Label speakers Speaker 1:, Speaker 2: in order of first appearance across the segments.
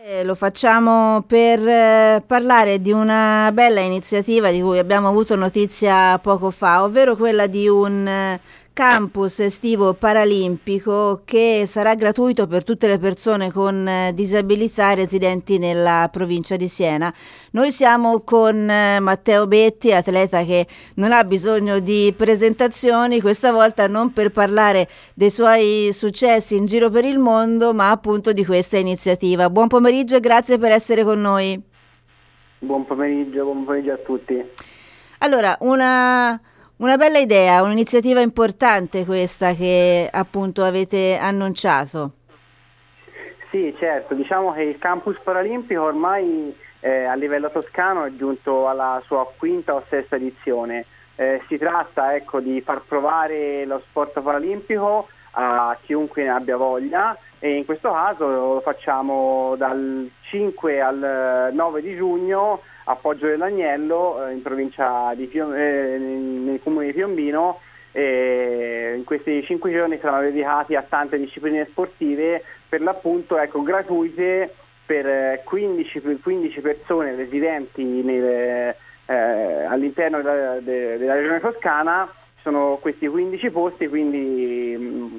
Speaker 1: Lo facciamo per parlare di una bella iniziativa di cui abbiamo avuto notizia poco fa, ovvero quella di un campus estivo paralimpico che sarà gratuito per tutte le persone con disabilità residenti nella provincia di Siena. Noi siamo con Matteo Betti, atleta che non ha bisogno di presentazioni, questa volta non per parlare dei suoi successi in giro per il mondo, ma appunto di questa iniziativa. Buon pomeriggio e grazie per essere con noi.
Speaker 2: Buon pomeriggio a tutti.
Speaker 1: Allora, una bella idea, un'iniziativa importante questa che appunto avete annunciato.
Speaker 2: Sì, certo, diciamo che il campus paralimpico ormai a livello toscano è giunto alla sua quinta o sesta edizione. Si tratta di far provare lo sport paralimpico a chiunque ne abbia voglia e in questo caso lo facciamo dal 5 al 9 di giugno a Poggio dell'Agnello in provincia di nel comune di Piombino. In questi 5 giorni saranno dedicati a tante discipline sportive, per l'appunto gratuite per 15 persone residenti all'interno della regione toscana. Sono questi 15 posti, quindi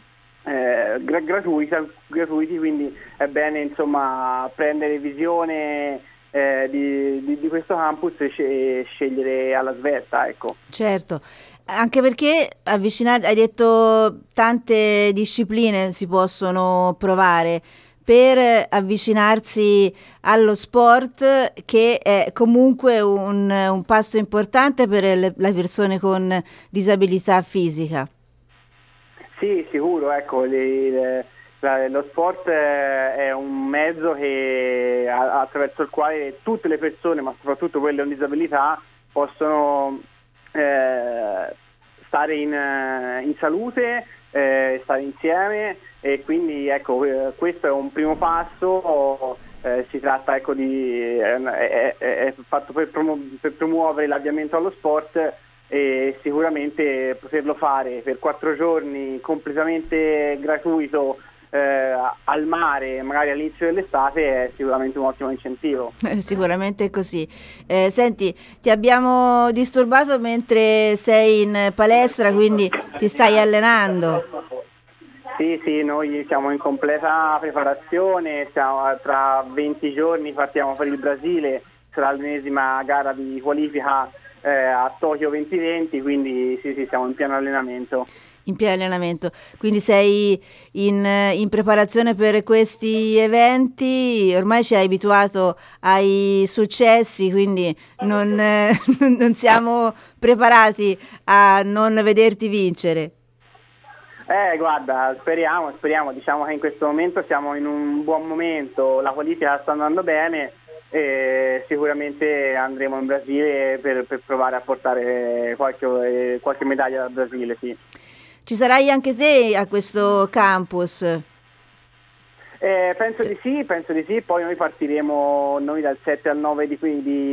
Speaker 2: gratuiti, quindi è bene insomma prendere visione di questo campus e scegliere alla svelta, ecco.
Speaker 1: Certo, anche perché hai detto tante discipline si possono provare per avvicinarsi allo sport, che è comunque un passo importante per le persone con disabilità fisica.
Speaker 2: Sì, sicuro, lo sport è un mezzo attraverso il quale tutte le persone, ma soprattutto quelle con disabilità, possono stare in salute, stare insieme, e quindi questo è un primo passo. Si tratta è fatto per promuovere l'avviamento allo sport, e sicuramente poterlo fare per 4 giorni completamente gratuito al mare, magari all'inizio dell'estate, è sicuramente un ottimo incentivo.
Speaker 1: Sicuramente è così. Senti, ti abbiamo disturbato mentre sei in palestra, quindi ti stai allenando.
Speaker 2: Sì, noi siamo in completa preparazione, tra 20 giorni partiamo per il Brasile, sarà l'ennesima gara di qualifica a Tokyo 2020, quindi sì, siamo in pieno allenamento.
Speaker 1: In pieno allenamento, quindi sei in preparazione per questi eventi, ormai ci hai abituato ai successi, quindi non siamo preparati a non vederti vincere.
Speaker 2: Guarda, speriamo, diciamo che in questo momento siamo in un buon momento, la qualifica sta andando bene e sicuramente andremo in Brasile per provare a portare qualche medaglia dal Brasile, sì.
Speaker 1: Ci sarai anche te a questo campus?
Speaker 2: Penso di sì, poi noi partiremo dal 7 al 9 di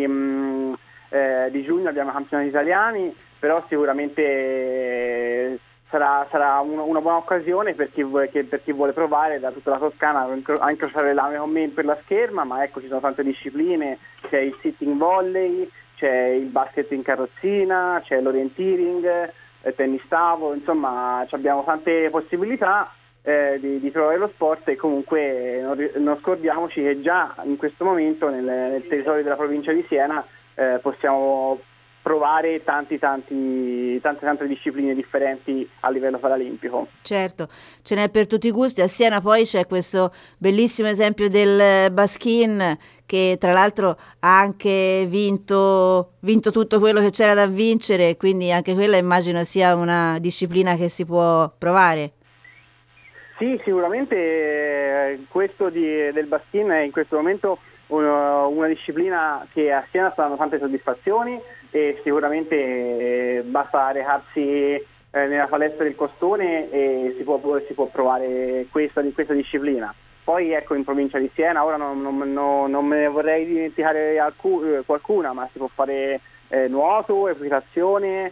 Speaker 2: giugno, abbiamo campionati italiani, però sicuramente sarà una buona occasione per chi vuole provare da tutta la Toscana a incrociare lame con me per la scherma, ma ci sono tante discipline, c'è il sitting volley, c'è il basket in carrozzina, c'è l'orienteering, tennis tavolo, insomma abbiamo tante possibilità di trovare lo sport, e comunque non scordiamoci che già in questo momento nel territorio della provincia di Siena possiamo provare tante discipline differenti a livello paralimpico.
Speaker 1: Certo, ce n'è per tutti i gusti. A Siena poi c'è questo bellissimo esempio del baskin, che tra l'altro ha anche vinto tutto quello che c'era da vincere, quindi anche quella immagino sia una disciplina che si può provare.
Speaker 2: Sì, sicuramente questo del baskin è in questo momento una disciplina che a Siena sta dando tante soddisfazioni, e sicuramente basta recarsi nella palestra del Costone e si può provare questa disciplina. Poi in provincia di Siena, ora non me ne vorrei dimenticare qualcuna, ma si può fare nuoto, equitazione,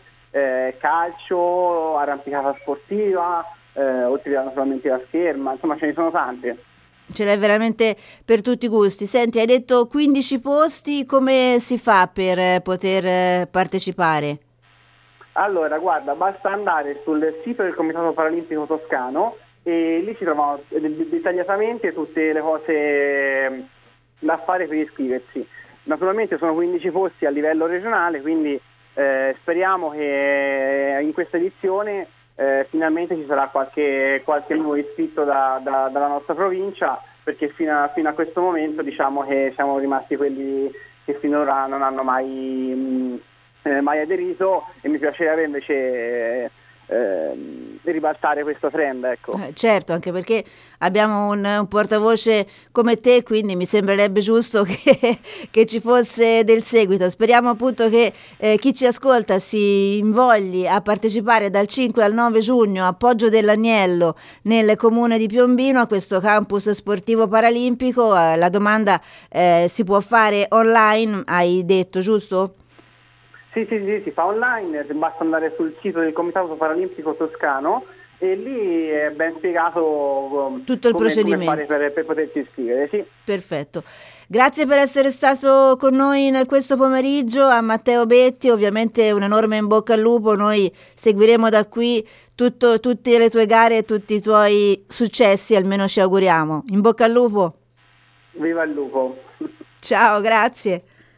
Speaker 2: calcio, arrampicata sportiva, oltre naturalmente la scherma, insomma ce ne sono tante.
Speaker 1: Ce l'hai veramente per tutti i gusti. Senti, hai detto 15 posti, come si fa per poter partecipare?
Speaker 2: Allora, guarda, basta andare sul sito del Comitato Paralimpico Toscano e lì si trovano dettagliatamente tutte le cose da fare per iscriversi. Naturalmente sono 15 posti a livello regionale, quindi speriamo che in questa edizione finalmente ci sarà qualche nuovo iscritto dalla nostra provincia, perché fino a questo momento diciamo che siamo rimasti quelli che finora non hanno mai aderito, e mi piacerebbe invece ribaltare questo trend, ecco.
Speaker 1: Certo, anche perché abbiamo un portavoce come te, quindi mi sembrerebbe giusto che ci fosse del seguito. Speriamo appunto che chi ci ascolta si invogli a partecipare dal 5 al 9 giugno a Poggio dell'Agnello nel comune di Piombino a questo campus sportivo paralimpico. La domanda si può fare online, hai detto, giusto?
Speaker 2: Sì, si fa online, basta andare sul sito del Comitato Paralimpico Toscano e lì è ben spiegato
Speaker 1: tutto il procedimento.
Speaker 2: come fare per potersi iscrivere. Sì.
Speaker 1: Perfetto. Grazie per essere stato con noi in questo pomeriggio, a Matteo Betti, ovviamente un enorme in bocca al lupo, noi seguiremo da qui tutte le tue gare e tutti i tuoi successi, almeno ci auguriamo. In bocca al lupo.
Speaker 2: Viva il lupo.
Speaker 1: Ciao, grazie.